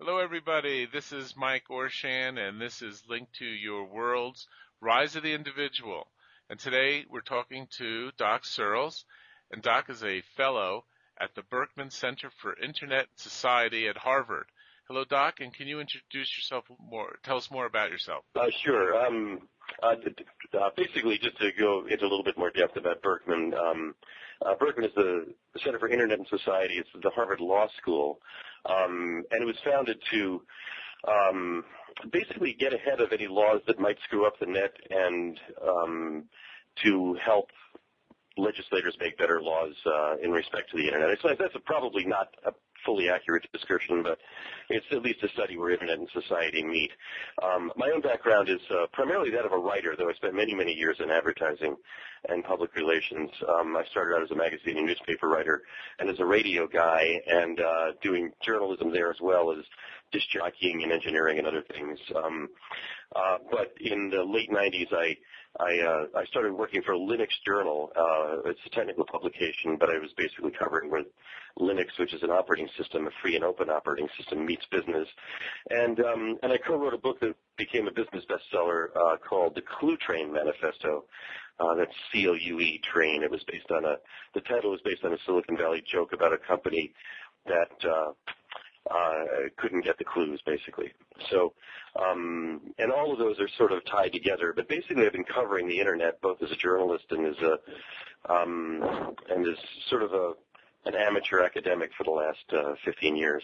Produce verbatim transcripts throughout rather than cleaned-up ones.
Hello, everybody. This is Mike Orshan, and this is Link to Your Worlds, Rise of the Individual. And today we're talking to Doc Searls, and Doc is a fellow at the Berkman Center for Internet Society at Harvard. Hello, Doc, and can you introduce yourself more? Tell us more about yourself. Uh, sure. Um, uh, uh, basically, just to go into a little bit more depth about Berkman, um, uh, Berkman is the, the Center for Internet and Society. It's the Harvard Law School, um, and it was founded to um, basically get ahead of any laws that might screw up the net and um, to help legislators make better laws uh, in respect to the Internet. It's, that's a, probably not a fully accurate description, but it's at least a study where Internet and society meet. Um, my own background is uh, primarily that of a writer, though I spent many, many years in advertising and public relations. Um, I started out as a magazine and newspaper writer and as a radio guy and uh, doing journalism there as well as disc jockeying and engineering and other things. Um, uh, but in the late nineties, I I, uh, I started working for Linux Journal. Uh, it's a technical publication, but I was basically covering where Linux, which is an operating system, a free and open operating system, meets business. And um, and I co-wrote a book that became a business bestseller uh, called The Clue Train Manifesto. Uh, that's C L U E Train. It was based on a the title was based on a Silicon Valley joke about a company that uh, Uh, couldn't get the clues, basically. So, um, and all of those are sort of tied together. But basically, I've been covering the Internet both as a journalist and as a um, and as sort of a an amateur academic for the last uh, fifteen years.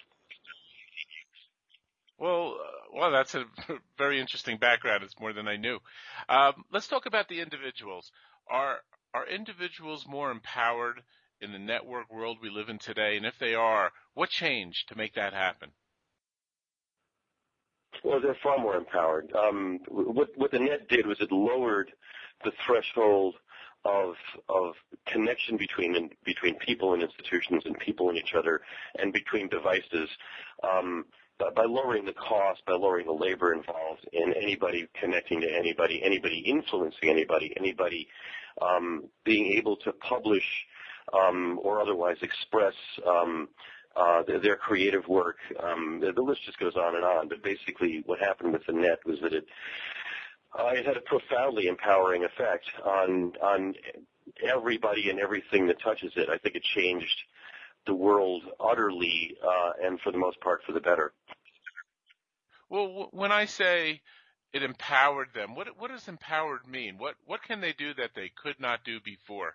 Well, uh, well, that's a very interesting background. It's more than I knew. Um, let's talk about the individuals. Are are individuals more empowered in the network world we live in today? And if they are, what changed to make that happen? Well, they're far more empowered. Um, what, what the net did was it lowered the threshold of of connection between between people and institutions and people and each other and between devices um, by lowering the cost, by lowering the labor involved in anybody connecting to anybody, anybody influencing anybody, anybody um, being able to publish Um, or otherwise express um, uh, their, their creative work. Um, the, the list just goes on and on. But basically, what happened with the net was that it, uh, it had a profoundly empowering effect on on everybody and everything that touches it. I think it changed the world utterly, uh, and for the most part, for the better. Well, w- when I say it empowered them, what what does empowered mean? What what can they do that they could not do before?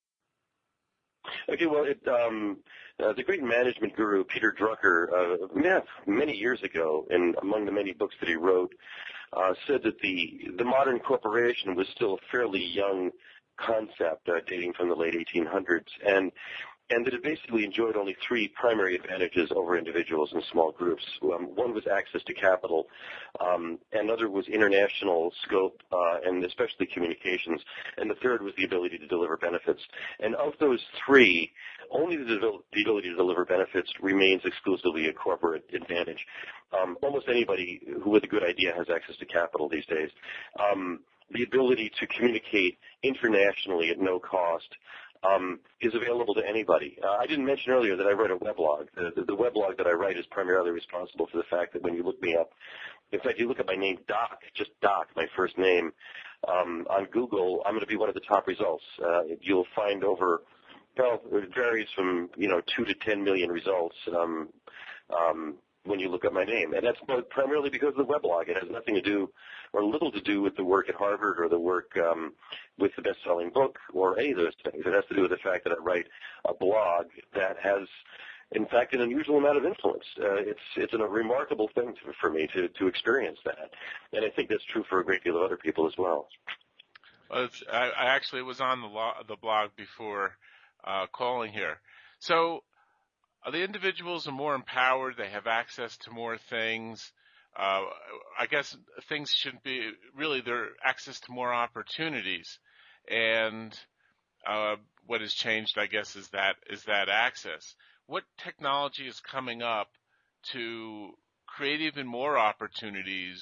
Okay, well, it, um, uh, the great management guru Peter Drucker, uh, yeah, many years ago, and among the many books that he wrote, uh, said that the the modern corporation was still a fairly young concept, uh, dating from the late eighteen hundreds, and and that it basically enjoyed only three primary advantages over individuals and small groups. Um, one was access to capital, um, another was international scope, uh, and especially communications, and the third was the ability to deliver benefits. And of those three, only the, the ability to deliver benefits remains exclusively a corporate advantage. Um, almost anybody who with a good idea has access to capital these days. Um, the ability to communicate internationally at no cost Um, is available to anybody. Uh, I didn't mention earlier that I write a weblog. The, the, the weblog that I write is primarily responsible for the fact that when you look me up, in fact, you look at my name, Doc, just Doc, my first name, um, on Google, I'm going to be one of the top results. Uh, you'll find over, well, it varies from, you know, two to ten million results um, um, when you look up my name. And that's primarily because of the weblog. It has nothing to do or little to do with the work at Harvard or the work um, with the best-selling book or any of those things. It has to do with the fact that I write a blog that has, in fact, an unusual amount of influence. Uh, it's it's a remarkable thing to, for me to, to experience that. And I think that's true for a great deal of other people as well. Well, it's, I, I actually was on the, lo- the blog before uh, calling here. So Uh, the individuals are more empowered. They have access to more things. Uh, I guess things should be really their access to more opportunities. And uh, what has changed, I guess, is that is that access. What technology is coming up to create even more opportunities,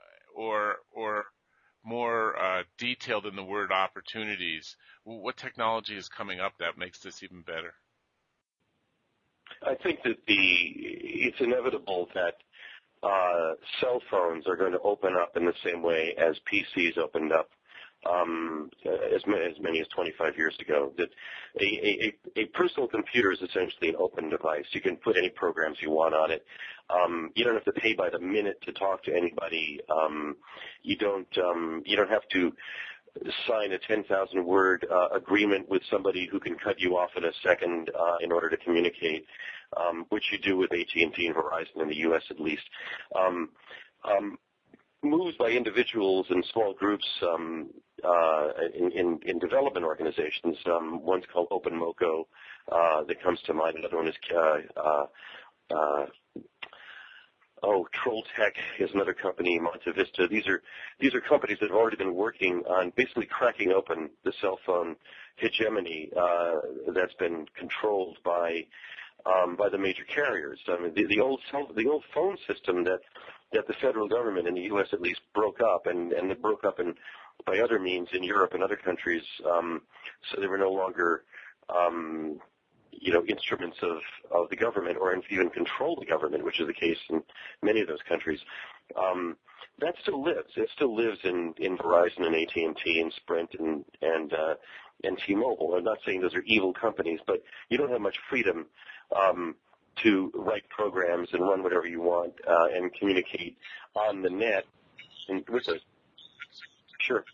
or or more uh, detailed in the word opportunities? What technology is coming up that makes this even better? I think that the it's inevitable that uh, cell phones are going to open up in the same way as P Cs opened up um, as, many, as many as twenty-five years ago. That a, a, a personal computer is essentially an open device. You can put any programs you want on it. Um, you don't have to pay by the minute to talk to anybody. Um, you don't um, you don't have to sign a ten thousand word uh, agreement with somebody who can cut you off in a second uh, in order to communicate, um, which you do with A T and T and Verizon in the U S at least. Um, um, moves by individuals and small groups um, uh, in, in, in development organizations. Um, one's called OpenMoko uh, that comes to mind. Another one is uh, uh, uh, Oh, Trolltech is another company, Monte Vista. These are these are companies that have already been working on basically cracking open the cell phone hegemony uh, that's been controlled by um, by the major carriers. I mean, the, the old cell, the old phone system that that the federal government in the U S at least broke up, and and it broke up in by other means in Europe and other countries, um, so they were no longer um, you know, instruments of, of the government or even control the government, which is the case in many of those countries. Um, that still lives. It still lives in, in Verizon and A T and T and Sprint and and uh, and T-Mobile. I'm not saying those are evil companies, but you don't have much freedom um, to write programs and run whatever you want uh, and communicate on the net. And with those, sure.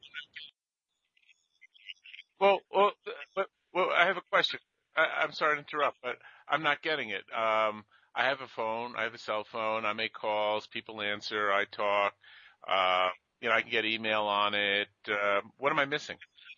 Well, well, but well, I have a question. I, I'm sorry to interrupt, but I'm not getting it. Um, I have a phone. I have a cell phone. I make calls. People answer. I talk. Uh, you know, I can get email on it. Uh, what am I missing?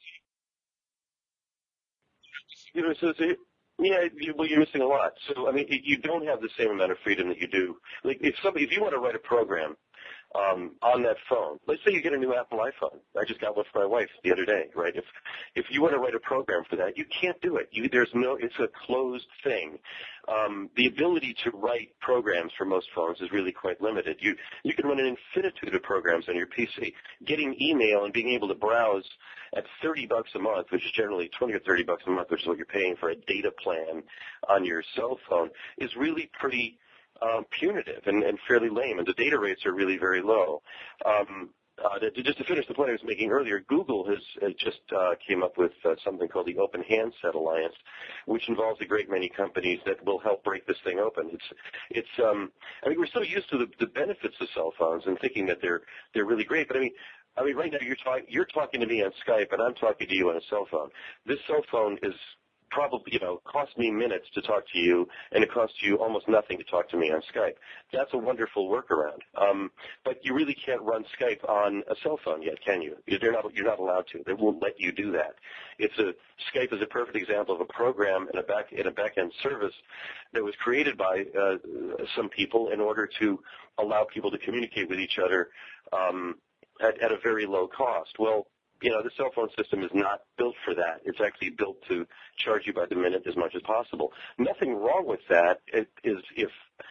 You know, so, so yeah, you, well, you're missing a lot. So, I mean, you don't have the same amount of freedom that you do. Like, if somebody, if you want to write a program um, on that phone, let's say you get a new Apple iPhone. I just got one for my wife the other day, right? If if you want to write a program for that, you can't do it. You, there's no, it's a closed thing. Um, the ability to write programs for most phones is really quite limited. You you can run an infinitude of programs on your P C. Getting email and being able to browse at thirty bucks a month, which is generally twenty or thirty bucks a month, which is what you're paying for a data plan on your cell phone, is really pretty um, punitive and, and fairly lame, and the data rates are really very low. Um, Uh, to, just to finish the point I was making earlier, Google has, has just uh, came up with uh, something called the Open Handset Alliance, which involves a great many companies that will help break this thing open. It's, it's. Um, I mean, we're so used to the, the benefits of cell phones and thinking that they're they're really great. But I mean, I mean, right now you're talking you're talking to me on Skype, and I'm talking to you on a cell phone. This cell phone is probably, you know, cost me minutes to talk to you, and it costs you almost nothing to talk to me on Skype. That's a wonderful workaround. Um, but you really can't run Skype on a cell phone yet, can you? You're not, you're not allowed to. They won't let you do that. It's a Skype is a perfect example of a program and a back in a back-end service that was created by uh, some people in order to allow people to communicate with each other um, at, at a very low cost. Well, you know, the cell phone system is not built for that. It's actually built to charge you by the minute as much as possible. Nothing wrong with that is if,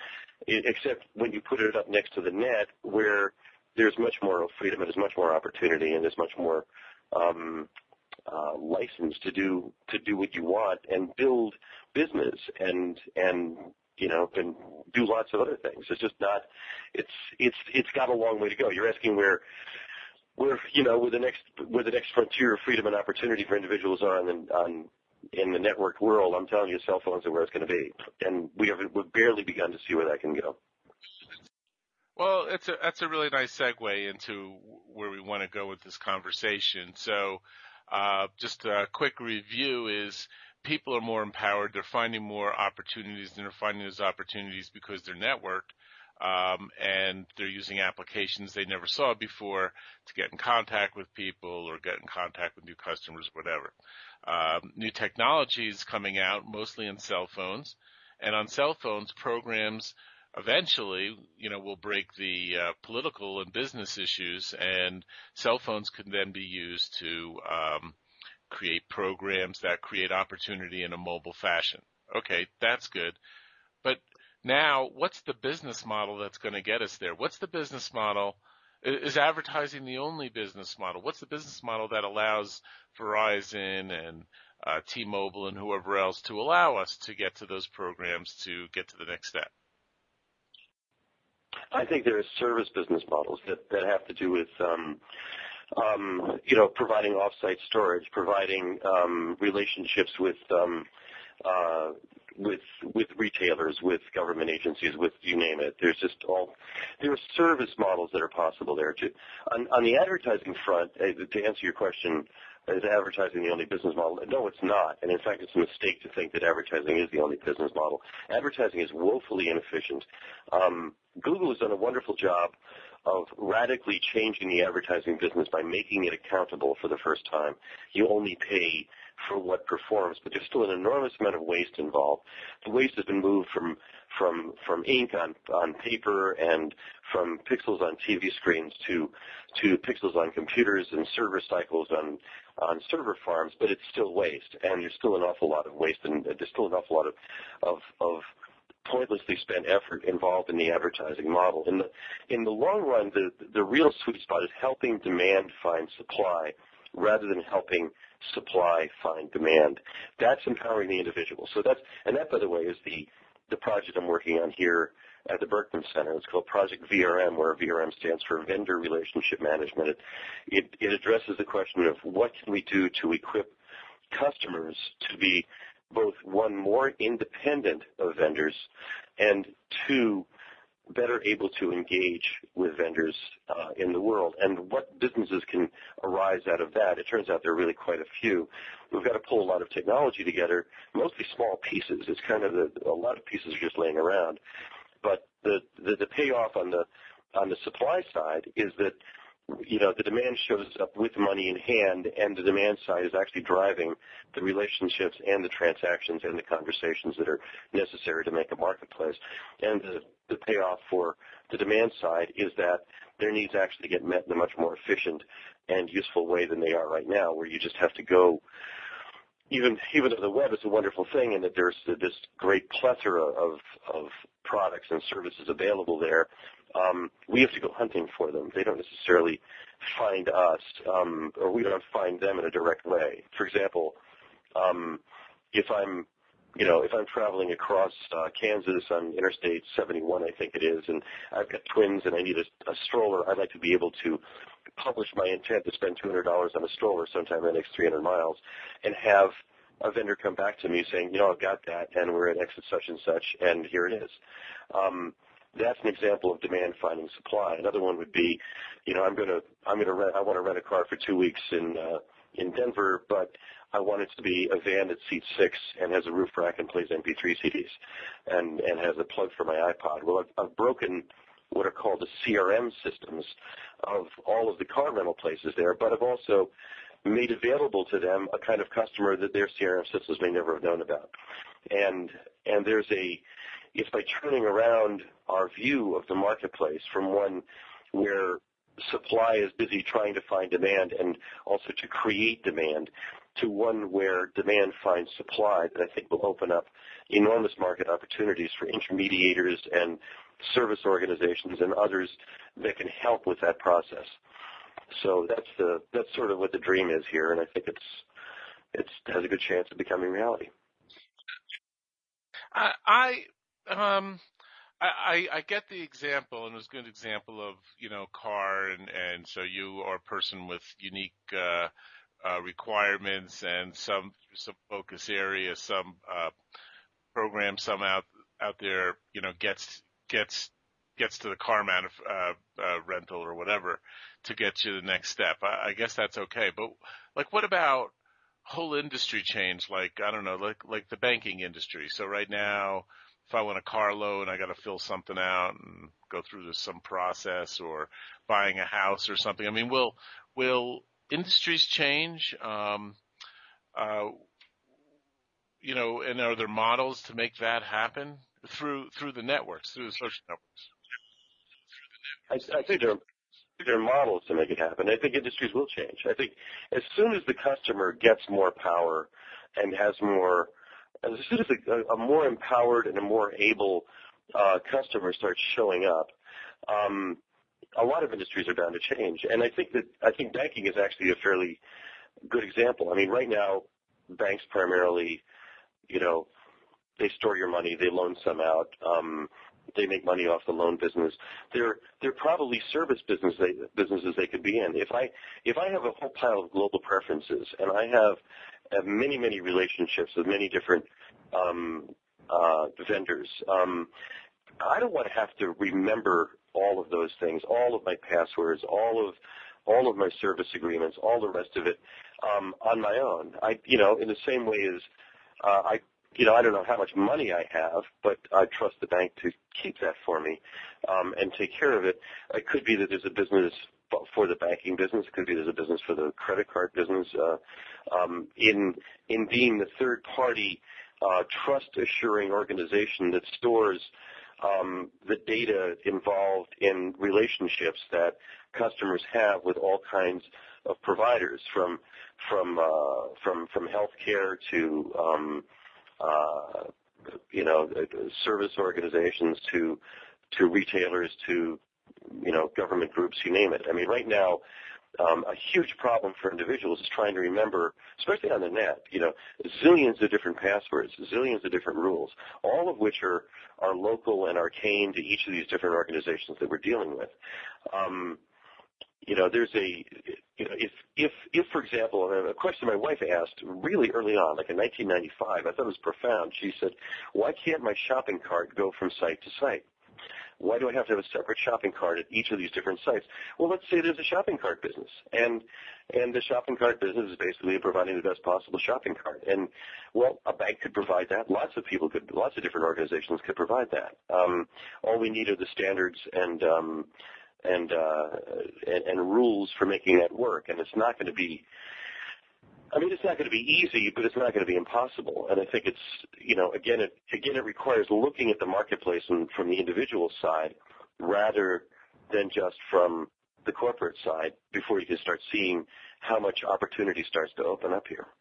except when you put it up next to the net, where there's much more freedom and there's much more opportunity and there's much more um, uh, license to do to do what you want and build business and and you know and do lots of other things. It's just not. It's it's it's got a long way to go. You're asking where. Where you know, where the next where the next frontier of freedom and opportunity for individuals are on, the, on in the networked world, I'm telling you, cell phones are where it's going to be, and we have we've barely begun to see where that can go. Well, it's a that's a really nice segue into where we want to go with this conversation. So, uh, just a quick review is people are more empowered. They're finding more opportunities, and they're finding those opportunities because they're networked. Um, and they're using applications they never saw before to get in contact with people or get in contact with new customers, whatever. Um, new technologies coming out, mostly in cell phones. And on cell phones, programs eventually, you know, will break the uh, political and business issues, and cell phones can then be used to um, create programs that create opportunity in a mobile fashion. Okay, that's good. But now, what's the business model that's going to get us there? What's the business model? Is advertising the only business model? What's the business model that allows Verizon and uh, T-Mobile and whoever else to allow us to get to those programs to get to the next step? I think there are service business models that, that have to do with, um, um, you know, providing off-site storage, providing um, relationships with um, uh, with with retailers, with government agencies, with you name it. There's just all there are service models that are possible there too. On, on the advertising front, uh, to answer your question, is advertising the only business model? No, it's not. And in fact, it's a mistake to think that advertising is the only business model. Advertising is woefully inefficient. Um, Google has done a wonderful job of radically changing the advertising business by making it accountable for the first time. You only pay for what performs, but there's still an enormous amount of waste involved. The waste has been moved from from from ink on on paper and from pixels on T V screens to to pixels on computers and server cycles on on server farms, but it's still waste, and there's still an awful lot of waste, and there's still an awful lot of of, of pointlessly spent effort involved in the advertising model. In the in the long run, the the real sweet spot is helping demand find supply rather than helping supply find demand. That's empowering the individual. So that's and that, by the way, is the the project I'm working on here at the Berkman Center. It's called Project V R M, where V R M stands for Vendor Relationship Management. It, it, it addresses the question of what can we do to equip customers to be both, one, more independent of vendors, and two, better able to engage with vendors uh, in the world. And what businesses can arise out of that? It turns out there are really quite a few. We've got to pull a lot of technology together, mostly small pieces. It's kind of the, a lot of pieces are just laying around. But the, the, the payoff on the on the supply side is that, you know, the demand shows up with money in hand, and the demand side is actually driving the relationships and the transactions and the conversations that are necessary to make a marketplace. And the, the payoff for the demand side is that their needs actually get met in a much more efficient and useful way than they are right now, where you just have to go. Even even though the web is a wonderful thing and that there's this great plethora of of products and services available there, um, we have to go hunting for them. They don't necessarily find us, um, or we don't find them in a direct way. For example, um, if I'm you know, if I'm traveling across uh, Kansas on Interstate seventy-one, I think it is, and I've got twins and I need a, a stroller, I'd like to be able to publish my intent to spend two hundred dollars on a stroller sometime in the next three hundred miles and have a vendor come back to me saying, you know, I've got that, and we're at exit such and such, and here it is. Um, that's an example of demand finding supply. Another one would be, you know, I'm going to, I'm going to rent, I want to rent a car for two weeks in, uh, in Denver, but I want it to be a van that seats six and has a roof rack and plays M P three C Ds and, and has a plug for my iPod. Well, I've, I've broken what are called the C R M systems of all of the car rental places there, but I've also made available to them a kind of customer that their C R M systems may never have known about. And, and there's a, it's by turning around our view of the marketplace from one where supply is busy trying to find demand and also to create demand to one where demand finds supply that I think will open up enormous market opportunities for intermediators and service organizations and others that can help with that process. So that's the that's sort of what the dream is here, and I think it's it's has a good chance of becoming reality. I I um I, I get the example, and it was a good example of, you know, car, and, and so you are a person with unique uh, uh, requirements and some some focus areas, some uh, program, some out out there, you know, gets gets gets to the car manuf- uh, uh, rental or whatever to get you the next step. I, I guess that's okay, but like, what about whole industry change? Like, I don't know, like like the banking industry. So right now, if I want a car loan, I got to fill something out and go through this, some process, or buying a house or something. I mean, will will industries change? Um, uh, you know, and are there models to make that happen through through the networks, through the social networks? I, I think there are, there are models to make it happen. I think industries will change. I think as soon as the customer gets more power and has more as soon as a, a more empowered and a more able uh, customer starts showing up, um, a lot of industries are bound to change. And I think that I think banking is actually a fairly good example. I mean, right now, banks primarily, you know, they store your money, they loan some out. Um, They make money off the loan business. They're they're probably service business they, businesses they could be in. If I if I have a whole pile of global preferences and I have, have many many relationships with many different um, uh, vendors, um, I don't want to have to remember all of those things, all of my passwords, all of all of my service agreements, all the rest of it um, on my own. I you know in the same way as uh, I. You know, I don't know how much money I have, but I trust the bank to keep that for me um, and take care of it. It could be that there's a business for the banking business. It could be there's a business for the credit card business. Uh, um, in in being the third-party uh, trust-assuring organization that stores um, the data involved in relationships that customers have with all kinds of providers, from from uh, from from healthcare to um, Uh, you know, service organizations to to retailers to, you know, government groups, you name it. I mean, right now, um, a huge problem for individuals is trying to remember, especially on the net, you know, zillions of different passwords, zillions of different rules, all of which are, are local and arcane to each of these different organizations that we're dealing with. Um, You know, there's a, you know, if, if, if, for example, a question my wife asked really early on, like in nineteen ninety-five, I thought it was profound. She said, why can't my shopping cart go from site to site? Why do I have to have a separate shopping cart at each of these different sites? Well, let's say there's a shopping cart business, and and the shopping cart business is basically providing the best possible shopping cart. And, well, a bank could provide that. Lots of people could, lots of different organizations could provide that. Um, all we need are the standards and, um, and, uh, and and rules for making that work. And it's not going to be, I mean, it's not going to be easy, but it's not going to be impossible. And I think it's, you know, again, it again it requires looking at the marketplace and from the individual side rather than just from the corporate side before you can start seeing how much opportunity starts to open up here.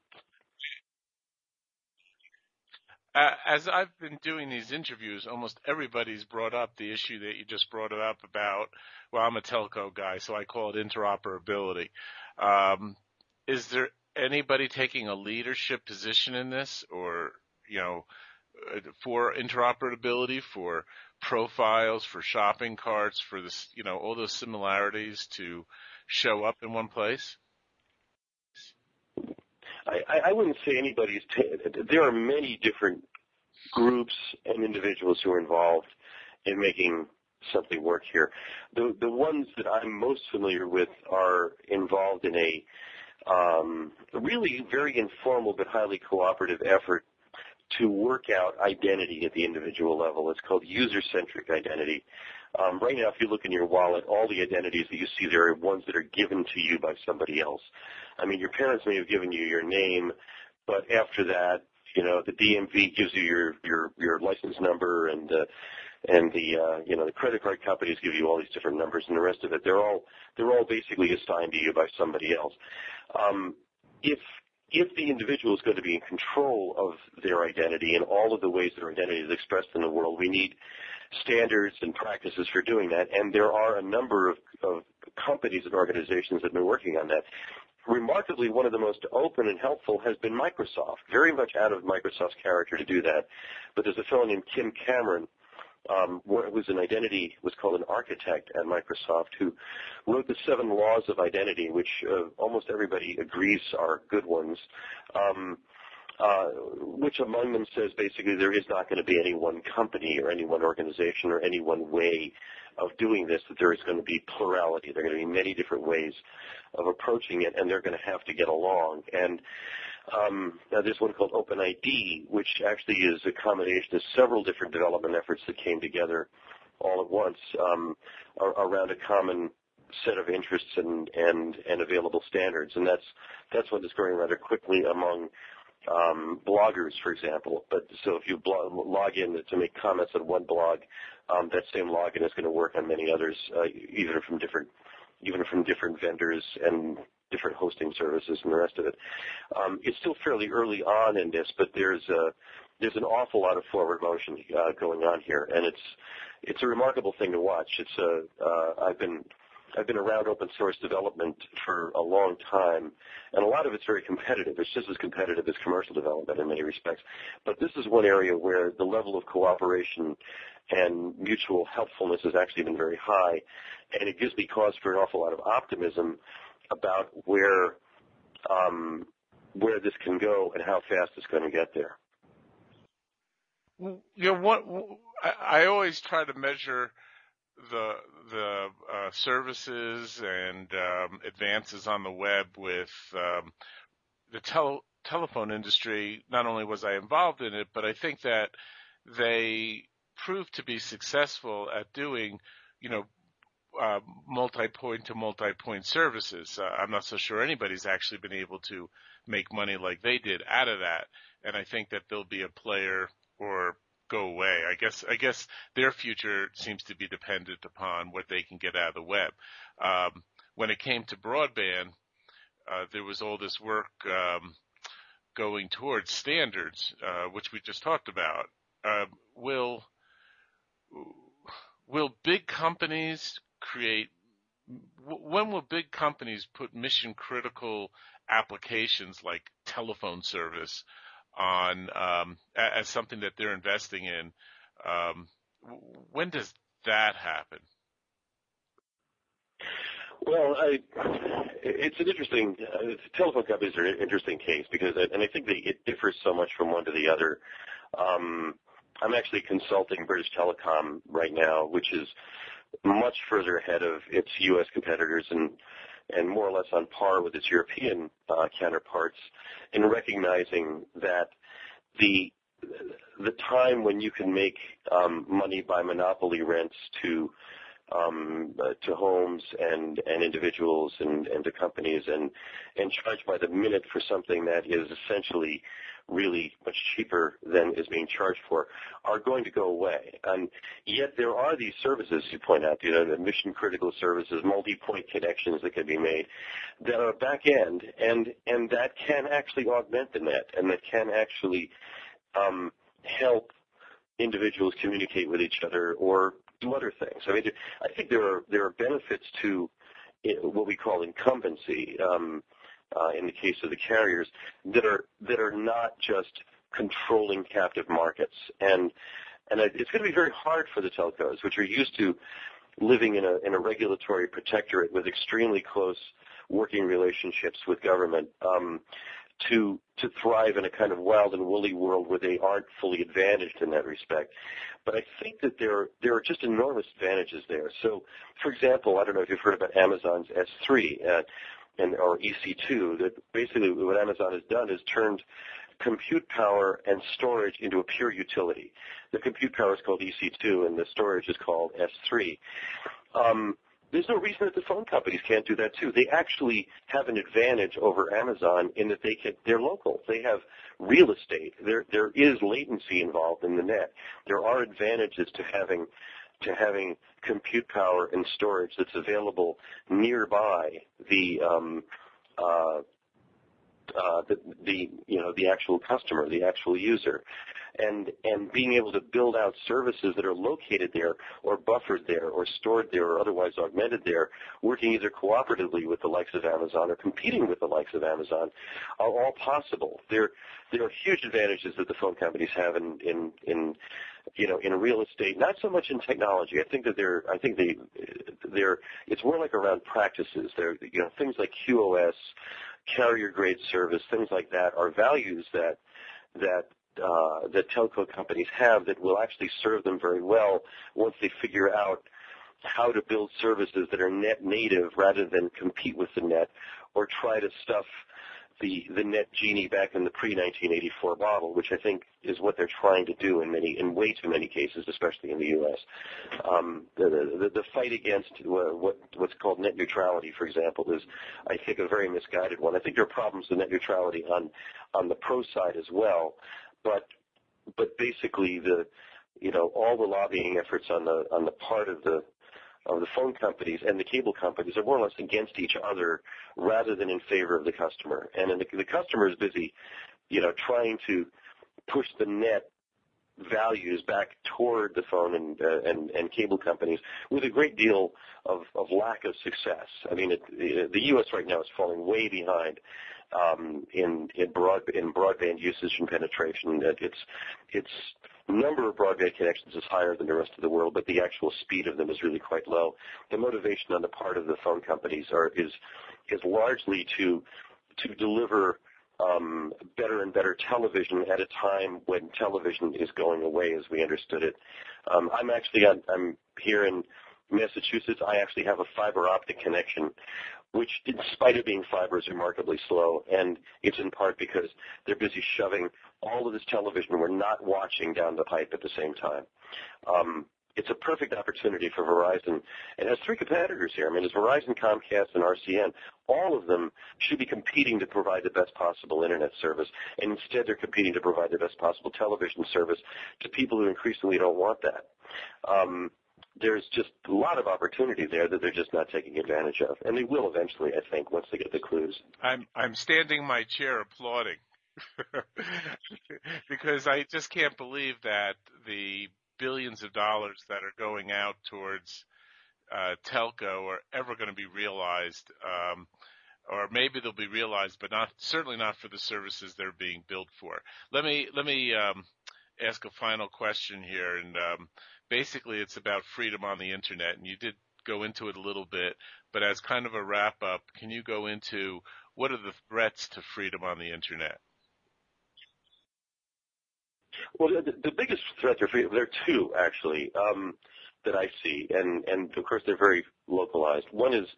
Uh, as I've been doing these interviews, almost everybody's brought up the issue that you just brought it up about, well, I'm a telco guy, so I call it interoperability. Um, is there anybody taking a leadership position in this, or, you know, for interoperability, for profiles, for shopping carts, for this, you know, all those similarities to show up in one place? I, I wouldn't say anybody's t- – there are many different groups and individuals who are involved in making something work here. The, the ones that I'm most familiar with are involved in a um, really very informal but highly cooperative effort to work out identity at the individual level. It's called user-centric identity. Um, right now, if you look in your wallet, all the identities that you see there are ones that are given to you by somebody else. I mean, your parents may have given you your name, but after that, you know, the D M V gives you your your, your license number, and uh, and the uh, you know the credit card companies give you all these different numbers, and the rest of it. They're all they're all basically assigned to you by somebody else. Um, if if the individual is going to be in control of their identity and all of the ways their identity is expressed in the world, we need standards and practices for doing that. And there are a number of, of companies and organizations that have been working on that. Remarkably, one of the most open and helpful has been Microsoft, very much out of Microsoft's character to do that. But there's a fellow named Kim Cameron, um, who was an identity, was called an architect at Microsoft, who wrote the seven laws of identity, which uh, almost everybody agrees are good ones, um, uh, which among them says basically there is not going to be any one company or any one organization or any one way of doing this, that there is going to be plurality. There are going to be many different ways of approaching it, and they're going to have to get along. And um, now there's one called OpenID, which actually is a combination of several different development efforts that came together all at once um, around a common set of interests and, and, and available standards. And that's that's what is growing rather quickly among um, bloggers, for example. But so if you blog, log in to make comments on one blog, um, that same login is going to work on many others, uh, even from different even from different vendors and different hosting services and the rest of it. Um, it's still fairly early on in this, but there's a, there's an awful lot of forward motion uh, going on here, and it's it's a remarkable thing to watch. It's a uh, I've been I've been around open source development for a long time, and a lot of it's very competitive. It's just as competitive as commercial development in many respects. But this is one area where the level of cooperation and mutual helpfulness has actually been very high, and it gives me cause for an awful lot of optimism about where um, where this can go and how fast it's going to get there. You know, what I, I always try to measure the the uh, services and um, advances on the web with um, the tele, telephone industry. Not only was I involved in it, but I think that they proved to be successful at doing, you know, uh, multi-point to multi-point services. Uh, I'm not so sure anybody's actually been able to make money like they did out of that, and I think that there'll be a player or go away. I guess I guess their future seems to be dependent upon what they can get out of the web. Um, when it came to broadband, uh, there was all this work um, going towards standards, uh, which we just talked about. Uh, will will big companies create? When will big companies put mission critical applications like telephone service on um, as something that they're investing in? Um, when does that happen? Well, I, it's an interesting. Uh, telephone companies are an interesting case because, and I think they, it differs so much from one to the other. Um, I'm actually consulting British Telecom right now, which is much further ahead of its U S competitors and and more or less on par with its European uh, counterparts in recognizing that the the time when you can make um, money by monopoly rents to um, uh, to homes and, and individuals and, and to companies and, and charge by the minute for something that is essentially really much cheaper than is being charged for are going to go away. And yet there are these services, you point out, you know, the mission-critical services, multi-point connections that can be made that are back-end, and, and that can actually augment the net and that can actually um, help individuals communicate with each other or do other things. I mean, I think there are there are benefits to what we call incumbency um, uh, in the case of the carriers that are that are not just controlling captive markets, and and it's going to be very hard for the telcos, which are used to living in a in a regulatory protectorate with extremely close working relationships with government. Um, to to thrive in a kind of wild and woolly world where they aren't fully advantaged in that respect. But I think that there there are just enormous advantages there. So, for example, I don't know if you've heard about Amazon's S three uh, and or E C two. That basically what Amazon has done is turned compute power and storage into a pure utility. The compute power is called E C two, and the storage is called S three. Um, There's no reason that the phone companies can't do that too. They actually have an advantage over Amazon in that they can, they're local. They have real estate. There there is latency involved in the net. There are advantages to having to having compute power and storage that's available nearby the um, uh, uh, the, the you know the actual customer, the actual user. And and being able to build out services that are located there or buffered there or stored there or otherwise augmented there, working either cooperatively with the likes of Amazon or competing with the likes of Amazon, are all possible. There there are huge advantages that the phone companies have in in, in you know in real estate, not so much in technology. I think that they're I think they they're it's more like around practices. They're you know things like Q O S, carrier grade service, things like that are values that that Uh, that telco companies have that will actually serve them very well once they figure out how to build services that are net native rather than compete with the net or try to stuff the the net genie back in the pre nineteen eighty-four bottle, which I think is what they're trying to do in many in way too many cases, especially in the U S. Um, the, the the fight against uh, what what's called net neutrality, for example, is I think a very misguided one. I think there are problems with net neutrality on on the pro side as well. But but basically the you know all the lobbying efforts on the on the part of the of the phone companies and the cable companies are more or less against each other rather than in favor of the customer. And the, the customer is busy, you know, trying to push the net values back toward the phone and, uh, and, and cable companies with a great deal of, of lack of success. I mean, it, the U S right now is falling way behind um, in in, broad, in broadband usage and penetration. It's its number of broadband connections is higher than the rest of the world, but the actual speed of them is really quite low. The motivation on the part of the phone companies are is is largely to to deliver um, better and better television at a time when television is going away as we understood it. Um, I'm actually I'm, I'm here in Massachusetts. I actually have a fiber optic connection, which in spite of being fiber is remarkably slow, and it's in part because they're busy shoving all of this television we're not watching down the pipe at the same time. Um, it's a perfect opportunity for Verizon. It has three competitors here. I mean, it's Verizon, Comcast, and R C N. All of them should be competing to provide the best possible Internet service, and instead they're competing to provide the best possible television service to people who increasingly don't want that. Um, there's just a lot of opportunity there that they're just not taking advantage of, and they will eventually, I think, once they get the clues. I'm I'm standing my chair applauding because I just can't believe that the billions of dollars that are going out towards uh, telco are ever going to be realized, um, or maybe they'll be realized, but not certainly not for the services they're being built for. Let me let me um, ask a final question here, and um, basically it's about freedom on the internet, and you did go into it a little bit, but as kind of a wrap up, can you go into what are the threats to freedom on the internet? Well, the, the biggest threat to freedom, there are two actually um, that I see, and, and of course they're very localized. One is,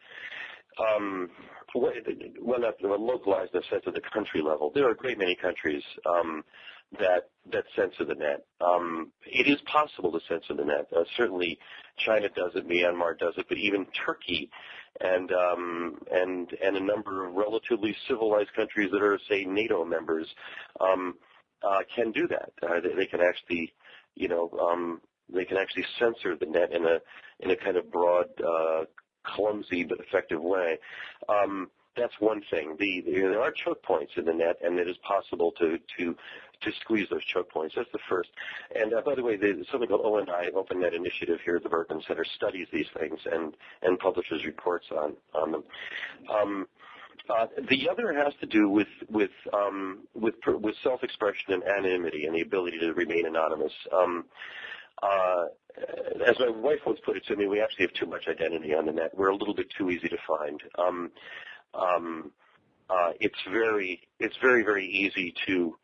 um, well, not well, localized in the sense of the country level. There are a great many countries um, that that censor the net. Um, it is possible to censor the net. Uh, certainly, China does it, Myanmar does it, but even Turkey and um, and and a number of relatively civilized countries that are, say, NATO members. Um, Uh, can do that. Uh, they, they can actually, you know, um, they can actually censor the net in a in a kind of broad, uh, clumsy but effective way. Um, that's one thing. The, the, there are choke points in the net, and it is possible to to to squeeze those choke points. That's the first. And uh, by the way, there's something called O N I, Open Net Initiative, here at the Berkman Center, studies these things and and publishes reports on on them. Um, Uh, the other has to do with with um, with, with self-expression and anonymity and the ability to remain anonymous. Um, uh, as my wife once put it to me, we actually have too much identity on the net. We're a little bit too easy to find. Um, um, uh, it's very it's very very easy to.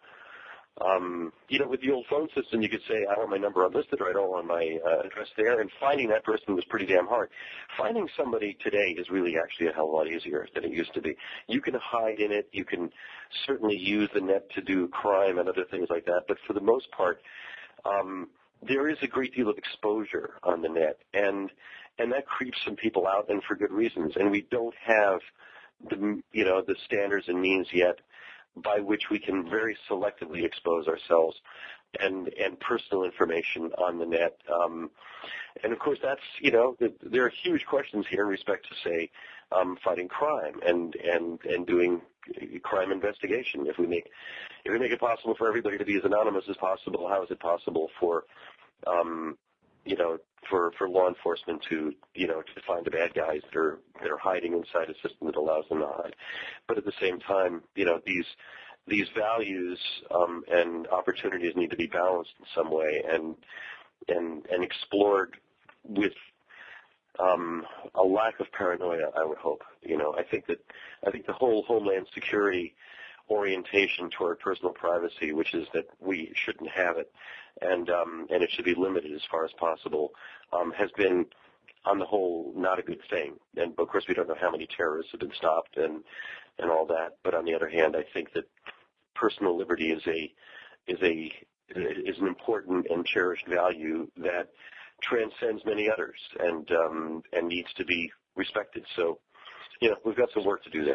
Um, you know, with the old phone system, you could say, I want my number unlisted or I don't want my uh, address there, and finding that person was pretty damn hard. Finding somebody today is really actually a hell of a lot easier than it used to be. You can hide in it. You can certainly use the net to do crime and other things like that, but for the most part, um, there is a great deal of exposure on the net, and and that creeps some people out, and for good reasons, and we don't have the, you know, the standards and means yet by which we can very selectively expose ourselves and and personal information on the net. Um, and of course, that's, you know, there are huge questions here in respect to, say, um, fighting crime and and and doing crime investigation. If we make if we make it possible for everybody to be as anonymous as possible, how is it possible for um, you know, for, for law enforcement to, you know, to find the bad guys that are, that are hiding inside a system that allows them to hide. But at the same time, you know, these, these values, um, and opportunities need to be balanced in some way and, and, and explored with, um, a lack of paranoia, I would hope. You know, I think that, I think the whole Homeland Security orientation toward personal privacy, which is that we shouldn't have it, and um, and it should be limited as far as possible, um, has been, on the whole, not a good thing. And of course, we don't know how many terrorists have been stopped and and all that. But on the other hand, I think that personal liberty is a is a is an important and cherished value that transcends many others and um, and needs to be respected. So, you know, we've got some work to do there.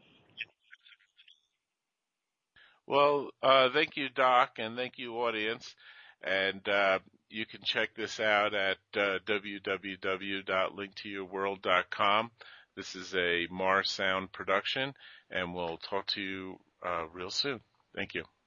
Well, uh, thank you, Doc, and thank you, audience. And uh, you can check this out at uh, w w w dot link to your world dot com. This is a Mars Sound production, and we'll talk to you uh, real soon. Thank you.